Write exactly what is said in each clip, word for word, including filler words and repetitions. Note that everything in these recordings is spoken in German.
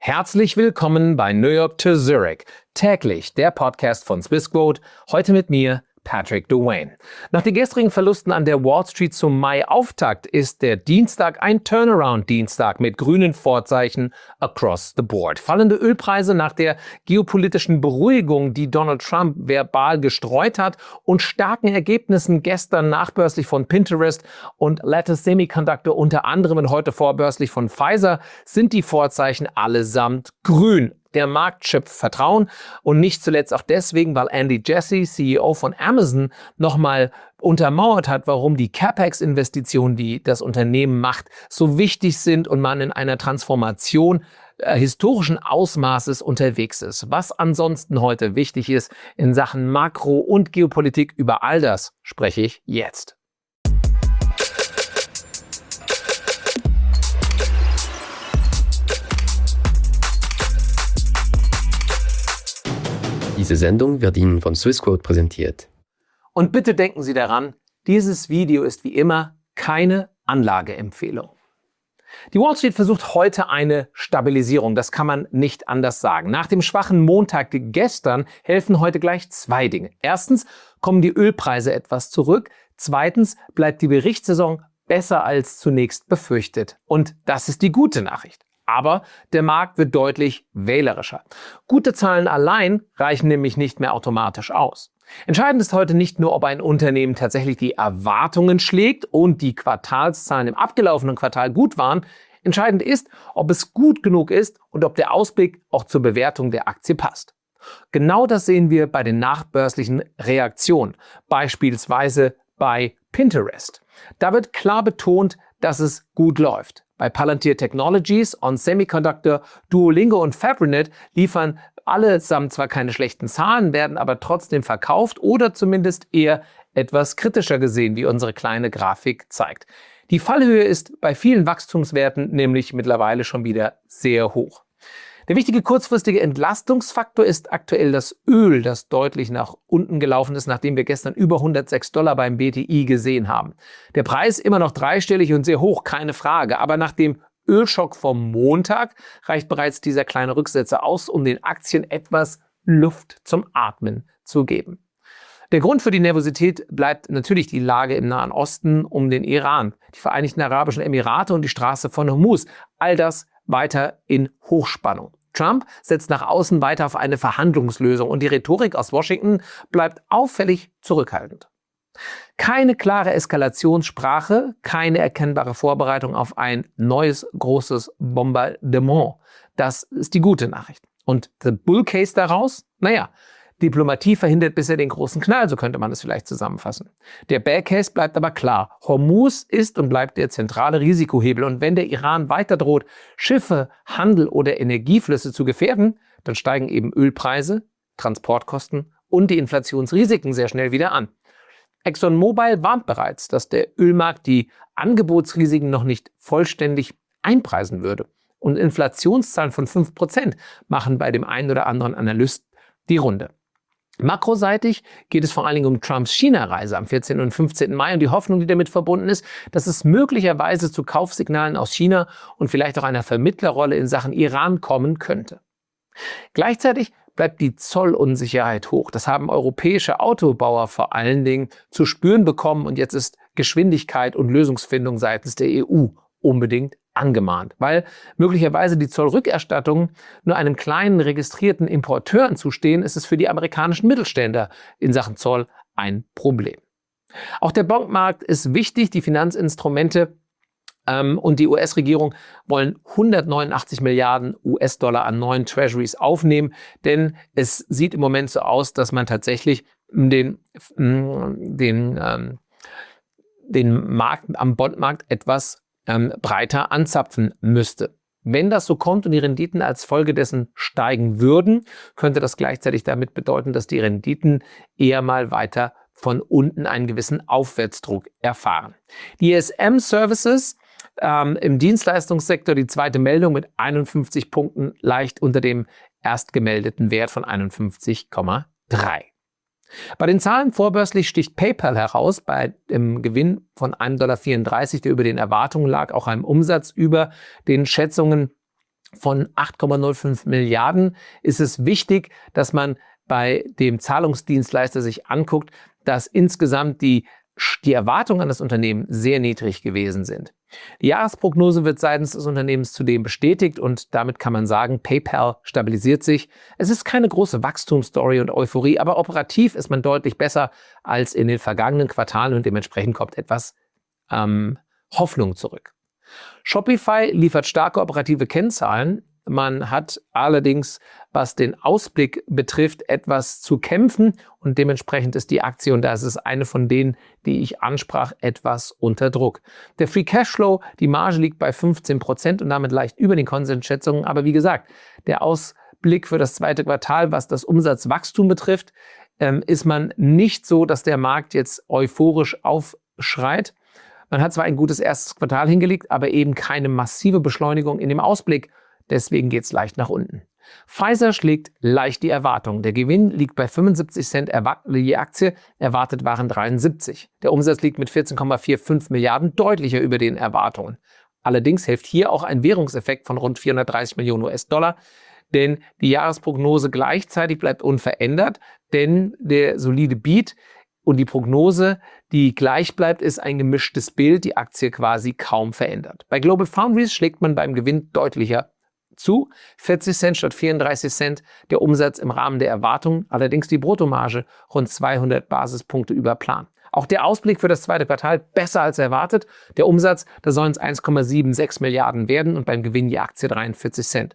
Herzlich willkommen bei New York to Zurich, täglich der Podcast von Swissquote, heute mit mir, Patrick Dwayne. Nach den gestrigen Verlusten an der Wall Street zum Mai-Auftakt ist der Dienstag ein Turnaround-Dienstag mit grünen Vorzeichen across the board. Fallende Ölpreise nach der geopolitischen Beruhigung, die Donald Trump verbal gestreut hat, und starken Ergebnissen gestern nachbörslich von Pinterest und Lattice Semiconductor, unter anderem und heute vorbörslich von Pfizer, sind die Vorzeichen allesamt grün. Der Markt schöpft Vertrauen und nicht zuletzt auch deswegen, weil Andy Jassy, C E O von Amazon, nochmal untermauert hat, warum die CapEx-Investitionen, die das Unternehmen macht, so wichtig sind und man in einer Transformation äh, historischen Ausmaßes unterwegs ist. Was ansonsten heute wichtig ist in Sachen Makro- und Geopolitik, über all das spreche ich jetzt. Diese Sendung wird Ihnen von Swissquote präsentiert. Und bitte denken Sie daran, dieses Video ist wie immer keine Anlageempfehlung. Die Wall Street versucht heute eine Stabilisierung, das kann man nicht anders sagen. Nach dem schwachen Montag gestern helfen heute gleich zwei Dinge. Erstens kommen die Ölpreise etwas zurück. Zweitens bleibt die Berichtssaison besser als zunächst befürchtet. Und das ist die gute Nachricht. Aber der Markt wird deutlich wählerischer. Gute Zahlen allein reichen nämlich nicht mehr automatisch aus. Entscheidend ist heute nicht nur, ob ein Unternehmen tatsächlich die Erwartungen schlägt und die Quartalszahlen im abgelaufenen Quartal gut waren. Entscheidend ist, ob es gut genug ist und ob der Ausblick auch zur Bewertung der Aktie passt. Genau das sehen wir bei den nachbörslichen Reaktionen, beispielsweise bei Pinterest. Da wird klar betont, dass es gut läuft. Bei Palantir Technologies, On Semiconductor, Duolingo und Fabrinet liefern allesamt zwar keine schlechten Zahlen, werden aber trotzdem verkauft oder zumindest eher etwas kritischer gesehen, wie unsere kleine Grafik zeigt. Die Fallhöhe ist bei vielen Wachstumswerten nämlich mittlerweile schon wieder sehr hoch. Der wichtige kurzfristige Entlastungsfaktor ist aktuell das Öl, das deutlich nach unten gelaufen ist, nachdem wir gestern über hundertsechs Dollar beim B T I gesehen haben. Der Preis immer noch dreistellig und sehr hoch, keine Frage. Aber nach dem Ölschock vom Montag reicht bereits dieser kleine Rücksetzer aus, um den Aktien etwas Luft zum Atmen zu geben. Der Grund für die Nervosität bleibt natürlich die Lage im Nahen Osten um den Iran, die Vereinigten Arabischen Emirate und die Straße von Hormuz. All das weiter in Hochspannung. Trump setzt nach außen weiter auf eine Verhandlungslösung und die Rhetorik aus Washington bleibt auffällig zurückhaltend. Keine klare Eskalationssprache, keine erkennbare Vorbereitung auf ein neues großes Bombardement. Das ist die gute Nachricht. Und the Bull Case daraus? Naja, Diplomatie verhindert bisher den großen Knall, so könnte man es vielleicht zusammenfassen. Der Bear Case bleibt aber klar. Hormuz ist und bleibt der zentrale Risikohebel. Und wenn der Iran weiter droht, Schiffe, Handel oder Energieflüsse zu gefährden, dann steigen eben Ölpreise, Transportkosten und die Inflationsrisiken sehr schnell wieder an. ExxonMobil warnt bereits, dass der Ölmarkt die Angebotsrisiken noch nicht vollständig einpreisen würde. Und Inflationszahlen von fünf Prozent machen bei dem einen oder anderen Analysten die Runde. Makroseitig geht es vor allen Dingen um Trumps China-Reise am vierzehnten und fünfzehnten Mai und die Hoffnung, die damit verbunden ist, dass es möglicherweise zu Kaufsignalen aus China und vielleicht auch einer Vermittlerrolle in Sachen Iran kommen könnte. Gleichzeitig bleibt die Zollunsicherheit hoch. Das haben europäische Autobauer vor allen Dingen zu spüren bekommen und jetzt ist Geschwindigkeit und Lösungsfindung seitens der E U unbedingt angemahnt, weil möglicherweise die Zollrückerstattungen nur einem kleinen registrierten Importeuren zustehen, ist es für die amerikanischen Mittelständler in Sachen Zoll ein Problem. Auch der Bankmarkt ist wichtig, die Finanzinstrumente ähm, und die U S-Regierung wollen hundertneunundachtzig Milliarden U S-Dollar an neuen Treasuries aufnehmen, denn es sieht im Moment so aus, dass man tatsächlich den, den, ähm, den Markt am Bondmarkt etwas Ähm, breiter anzapfen müsste. Wenn das so kommt und die Renditen als Folge dessen steigen würden, könnte das gleichzeitig damit bedeuten, dass die Renditen eher mal weiter von unten einen gewissen Aufwärtsdruck erfahren. Die E S M-Services ähm, im Dienstleistungssektor, die zweite Meldung mit einundfünfzig Punkten, leicht unter dem erst gemeldeten Wert von einundfünfzig Komma drei. Bei den Zahlen vorbörslich sticht PayPal heraus, bei dem Gewinn von ein Komma vierunddreißig Dollar, der über den Erwartungen lag, auch einem Umsatz über den Schätzungen von acht Komma null fünf Milliarden ist es wichtig, dass man bei dem Zahlungsdienstleister sich anguckt, dass insgesamt die, die Erwartungen an das Unternehmen sehr niedrig gewesen sind. Die Jahresprognose wird seitens des Unternehmens zudem bestätigt und damit kann man sagen, PayPal stabilisiert sich. Es ist keine große Wachstumsstory und Euphorie, aber operativ ist man deutlich besser als in den vergangenen Quartalen und dementsprechend kommt etwas ähm, Hoffnung zurück. Shopify liefert starke operative Kennzahlen. Man hat allerdings, was den Ausblick betrifft, etwas zu kämpfen und dementsprechend ist die Aktie, und das ist eine von denen, die ich ansprach, etwas unter Druck. Der Free Cashflow, die Marge liegt bei fünfzehn Prozent und damit leicht über den Konsensschätzungen, aber wie gesagt, der Ausblick für das zweite Quartal, was das Umsatzwachstum betrifft, ähm, ist man nicht so, dass der Markt jetzt euphorisch aufschreit. Man hat zwar ein gutes erstes Quartal hingelegt, aber eben keine massive Beschleunigung in dem Ausblick. Deswegen geht es leicht nach unten. Pfizer schlägt leicht die Erwartung. Der Gewinn liegt bei fünfundsiebzig Cent je Aktie, erwartet waren dreiundsiebzig. Der Umsatz liegt mit vierzehn Komma fünfundvierzig Milliarden deutlicher über den Erwartungen. Allerdings hilft hier auch ein Währungseffekt von rund vierhundertdreißig Millionen US-Dollar, denn die Jahresprognose gleichzeitig bleibt unverändert, denn der solide Beat und die Prognose, die gleich bleibt, ist ein gemischtes Bild, die Aktie quasi kaum verändert. Bei GlobalFoundries schlägt man beim Gewinn deutlicher zu, vierzig Cent statt vierunddreißig Cent, der Umsatz im Rahmen der Erwartungen, allerdings die Bruttomarge rund zweihundert Basispunkte über Plan. Auch der Ausblick für das zweite Quartal besser als erwartet. Der Umsatz, da sollen es eins Komma sechsundsiebzig Milliarden werden und beim Gewinn die Aktie dreiundvierzig Cent.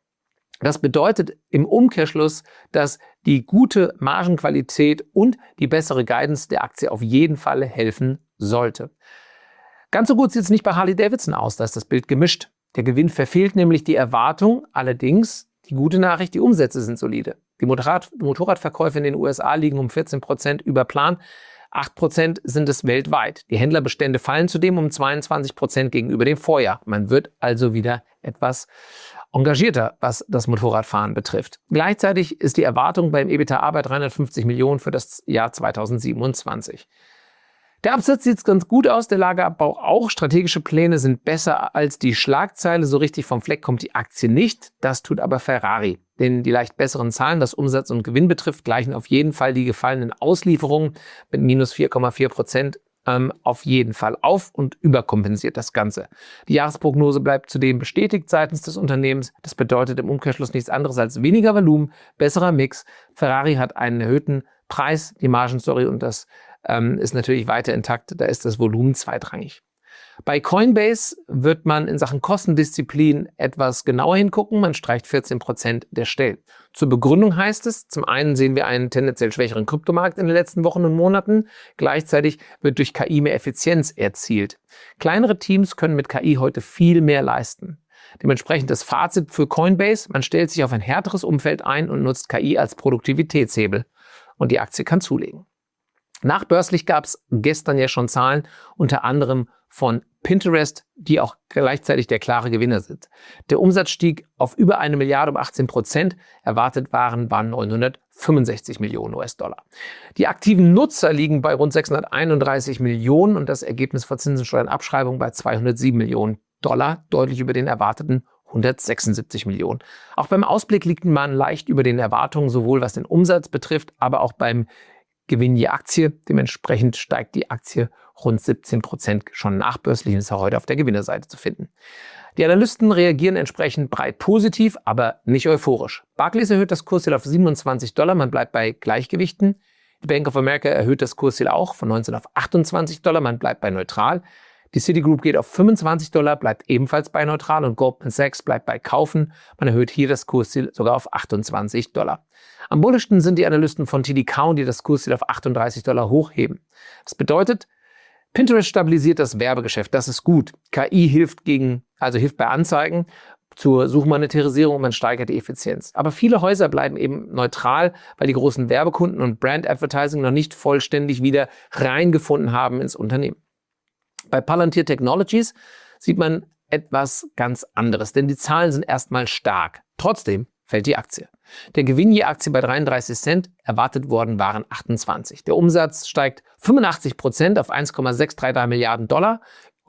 Das bedeutet im Umkehrschluss, dass die gute Margenqualität und die bessere Guidance der Aktie auf jeden Fall helfen sollte. Ganz so gut sieht es nicht bei Harley-Davidson aus, da ist das Bild gemischt. Der Gewinn verfehlt nämlich die Erwartung, allerdings die gute Nachricht, die Umsätze sind solide. Die Motorrad Motorradverkäufe in den U S A liegen um vierzehn Prozent über Plan, acht Prozent sind es weltweit. Die Händlerbestände fallen zudem um zweiundzwanzig Prozent gegenüber dem Vorjahr. Man wird also wieder etwas engagierter, was das Motorradfahren betrifft. Gleichzeitig ist die Erwartung beim EBITDA bei dreihundertfünfzig Millionen für das Jahr zweitausendsiebenundzwanzig. Der Absatz sieht ganz gut aus, der Lagerabbau auch. Strategische Pläne sind besser als die Schlagzeile. So richtig vom Fleck kommt die Aktie nicht. Das tut aber Ferrari. Denn die leicht besseren Zahlen, was Umsatz und Gewinn betrifft, gleichen auf jeden Fall die gefallenen Auslieferungen mit minus vier Komma vier Prozent ähm, auf jeden Fall auf und überkompensiert das Ganze. Die Jahresprognose bleibt zudem bestätigt seitens des Unternehmens. Das bedeutet im Umkehrschluss nichts anderes als weniger Volumen, besserer Mix. Ferrari hat einen erhöhten Preis, die Margenstory und das ähm, ist natürlich weiter intakt. Da ist das Volumen zweitrangig. Bei Coinbase wird man in Sachen Kostendisziplin etwas genauer hingucken. Man streicht vierzehn Prozent der Stellen. Zur Begründung heißt es, zum einen sehen wir einen tendenziell schwächeren Kryptomarkt in den letzten Wochen und Monaten. Gleichzeitig wird durch K I mehr Effizienz erzielt. Kleinere Teams können mit K I heute viel mehr leisten. Dementsprechend das Fazit für Coinbase: Man stellt sich auf ein härteres Umfeld ein und nutzt K I als Produktivitätshebel. Und die Aktie kann zulegen. Nachbörslich gab es gestern ja schon Zahlen, unter anderem von Pinterest, die auch gleichzeitig der klare Gewinner sind. Der Umsatz stieg auf über eine Milliarde um achtzehn Prozent. Erwartet waren, waren neunhundertfünfundsechzig Millionen US-Dollar. Die aktiven Nutzer liegen bei rund sechshunderteinunddreißig Millionen und das Ergebnis vor Zinsen, Steuern, Abschreibung bei zweihundertsieben Millionen Dollar, deutlich über den erwarteten hundertsechsundsiebzig Millionen. Auch beim Ausblick liegt man leicht über den Erwartungen, sowohl was den Umsatz betrifft, aber auch beim Gewinn je Aktie. Dementsprechend steigt die Aktie rund siebzehn Prozent schon nachbörslich und ist auch heute auf der Gewinnerseite zu finden. Die Analysten reagieren entsprechend breit positiv, aber nicht euphorisch. Barclays erhöht das Kursziel auf siebenundzwanzig Dollar, man bleibt bei Gleichgewichten. Die Bank of America erhöht das Kursziel auch von neunzehn auf achtundzwanzig Dollar, man bleibt bei neutral. Die Citigroup geht auf fünfundzwanzig Dollar, bleibt ebenfalls bei neutral und Goldman Sachs bleibt bei Kaufen. Man erhöht hier das Kursziel sogar auf achtundzwanzig Dollar. Am bullischsten sind die Analysten von T D Cowen, die das Kursziel auf achtunddreißig Dollar hochheben. Das bedeutet, Pinterest stabilisiert das Werbegeschäft, das ist gut. K I hilft gegen, also hilft bei Anzeigen zur Suchmonetarisierung und man steigert die Effizienz. Aber viele Häuser bleiben eben neutral, weil die großen Werbekunden und Brand Advertising noch nicht vollständig wieder reingefunden haben ins Unternehmen. Bei Palantir Technologies sieht man etwas ganz anderes, denn die Zahlen sind erstmal stark. Trotzdem fällt die Aktie. Der Gewinn je Aktie bei dreiunddreißig Cent, erwartet worden waren achtundzwanzig. Der Umsatz steigt fünfundachtzig Prozent auf eins Komma sechshundertdreiunddreißig Milliarden Dollar. Auch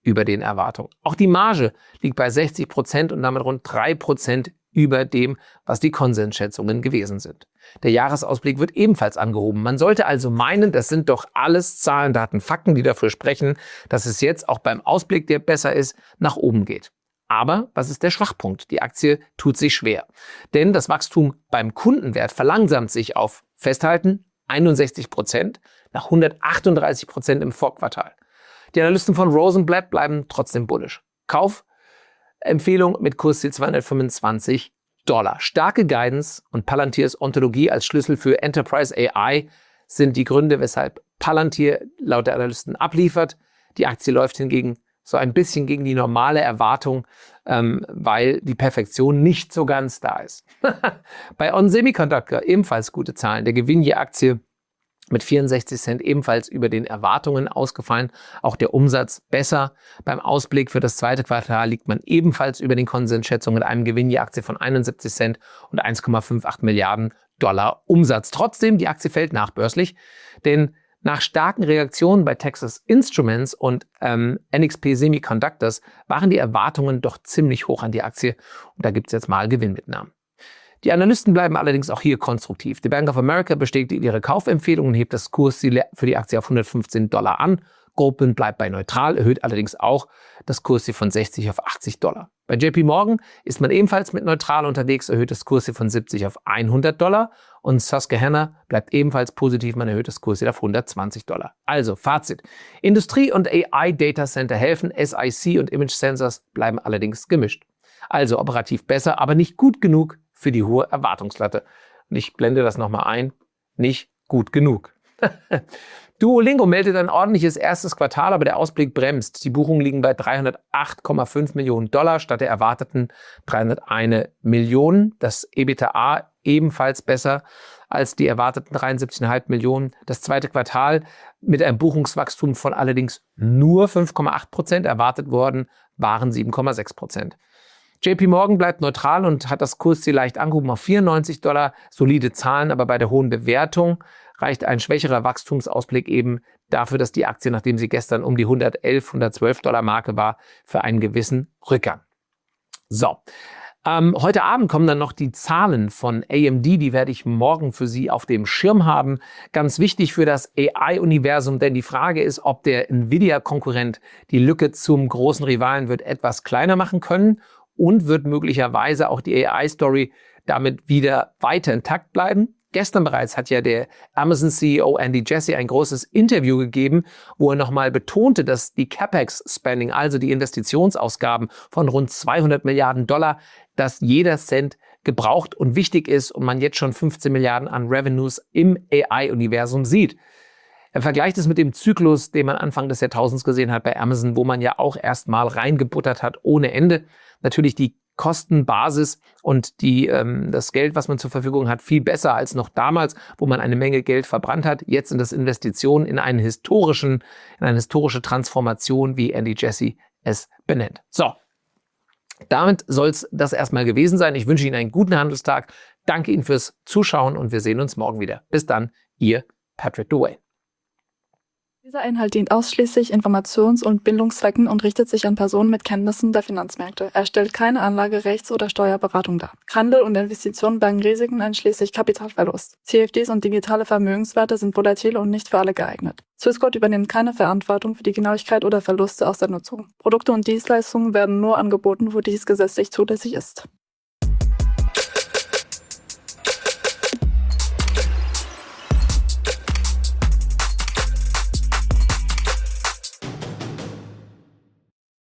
über den Erwartungen. Auch die Marge liegt bei sechzig Prozent und damit rund drei Prozent über dem, was die Konsensschätzungen gewesen sind. Der Jahresausblick wird ebenfalls angehoben. Man sollte also meinen, das sind doch alles Zahlen, Daten, Fakten, die dafür sprechen, dass es jetzt auch beim Ausblick, der besser ist, nach oben geht. Aber was ist der Schwachpunkt? Die Aktie tut sich schwer. Denn das Wachstum beim Kundenwert verlangsamt sich auf, festhalten, einundsechzig Prozent nach hundertachtunddreißig Prozent im Vorquartal. Die Analysten von Rosenblatt bleiben trotzdem bullish. Kaufempfehlung mit Kursziel zweihundertfünfundzwanzig Dollar. Starke Guidance und Palantirs Ontologie als Schlüssel für Enterprise A I sind die Gründe, weshalb Palantir laut der Analysten abliefert. Die Aktie läuft hingegen so ein bisschen gegen die normale Erwartung, ähm, weil die Perfektion nicht so ganz da ist. Bei On Semiconductor ebenfalls gute Zahlen. Der Gewinn je Aktie mit vierundsechzig Cent ebenfalls über den Erwartungen ausgefallen. Auch der Umsatz besser. Beim Ausblick für das zweite Quartal liegt man ebenfalls über den Konsensschätzungen mit einem Gewinn je Aktie von einundsiebzig Cent und eins Komma achtundfünfzig Milliarden Dollar Umsatz. Trotzdem, die Aktie fällt nachbörslich, denn nach starken Reaktionen bei Texas Instruments und ähm, N X P Semiconductors waren die Erwartungen doch ziemlich hoch an die Aktie und da gibt es jetzt mal Gewinnmitnahmen. Die Analysten bleiben allerdings auch hier konstruktiv. Die Bank of America bestätigt ihre Kaufempfehlung und hebt das Kursziel für die Aktie auf hundertfünfzehn Dollar an. Goldman bleibt bei neutral, erhöht allerdings auch das Kursziel von sechzig auf achtzig Dollar. Bei J P Morgan ist man ebenfalls mit neutral unterwegs, erhöht das Kursziel von siebzig auf hundert Dollar und Susquehanna bleibt ebenfalls positiv, man erhöht das Kursziel auf hundertzwanzig Dollar. Also Fazit: Industrie- und A I-Datacenter helfen, S I C und Image Sensors bleiben allerdings gemischt. Also operativ besser, aber nicht gut genug für die hohe Erwartungslatte. Und ich blende das nochmal ein, nicht gut genug. Duolingo meldet ein ordentliches erstes Quartal, aber der Ausblick bremst. Die Buchungen liegen bei dreihundertacht Komma fünf Millionen Dollar statt der erwarteten dreihunderteins Millionen. Das EBITDA ebenfalls besser als die erwarteten dreiundsiebzig Komma fünf Millionen. Das zweite Quartal mit einem Buchungswachstum von allerdings nur fünf Komma acht Prozent erwartet worden, waren sieben Komma sechs Prozent. J P Morgan bleibt neutral und hat das Kursziel leicht angehoben auf vierundneunzig Dollar. Solide Zahlen, aber bei der hohen Bewertung reicht ein schwächerer Wachstumsausblick eben dafür, dass die Aktie, nachdem sie gestern um die hundertelf, hundertzwölf Dollar Marke war, für einen gewissen Rückgang. So, ähm, heute Abend kommen dann noch die Zahlen von A M D, die werde ich morgen für Sie auf dem Schirm haben. Ganz wichtig für das A I-Universum, denn die Frage ist, ob der Nvidia-Konkurrent die Lücke zum großen Rivalen wird etwas kleiner machen können und wird möglicherweise auch die A I-Story damit wieder weiter intakt bleiben. Gestern bereits hat ja der Amazon-C E O Andy Jassy ein großes Interview gegeben, wo er nochmal betonte, dass die CapEx-Spending, also die Investitionsausgaben von rund zweihundert Milliarden Dollar, dass jeder Cent gebraucht und wichtig ist und man jetzt schon fünfzehn Milliarden an Revenues im A I-Universum sieht. Er vergleicht es mit dem Zyklus, den man Anfang des Jahrtausends gesehen hat bei Amazon, wo man ja auch erstmal reingebuttert hat ohne Ende. Natürlich die Kostenbasis und die, ähm, das Geld, was man zur Verfügung hat, viel besser als noch damals, wo man eine Menge Geld verbrannt hat. Jetzt sind das Investitionen in einen historischen, in eine historische Transformation, wie Andy Jassy es benennt. So, damit soll es das erstmal gewesen sein. Ich wünsche Ihnen einen guten Handelstag. Danke Ihnen fürs Zuschauen und wir sehen uns morgen wieder. Bis dann, Ihr Patrick Duane. Dieser Inhalt dient ausschließlich Informations- und Bildungszwecken und richtet sich an Personen mit Kenntnissen der Finanzmärkte. Er stellt keine Anlage-, Rechts- oder Steuerberatung dar. Handel und Investitionen bergen Risiken einschließlich Kapitalverlust. C F Ds und digitale Vermögenswerte sind volatil und nicht für alle geeignet. Swissquote übernimmt keine Verantwortung für die Genauigkeit oder Verluste aus der Nutzung. Produkte und Dienstleistungen werden nur angeboten, wo dies gesetzlich zulässig ist.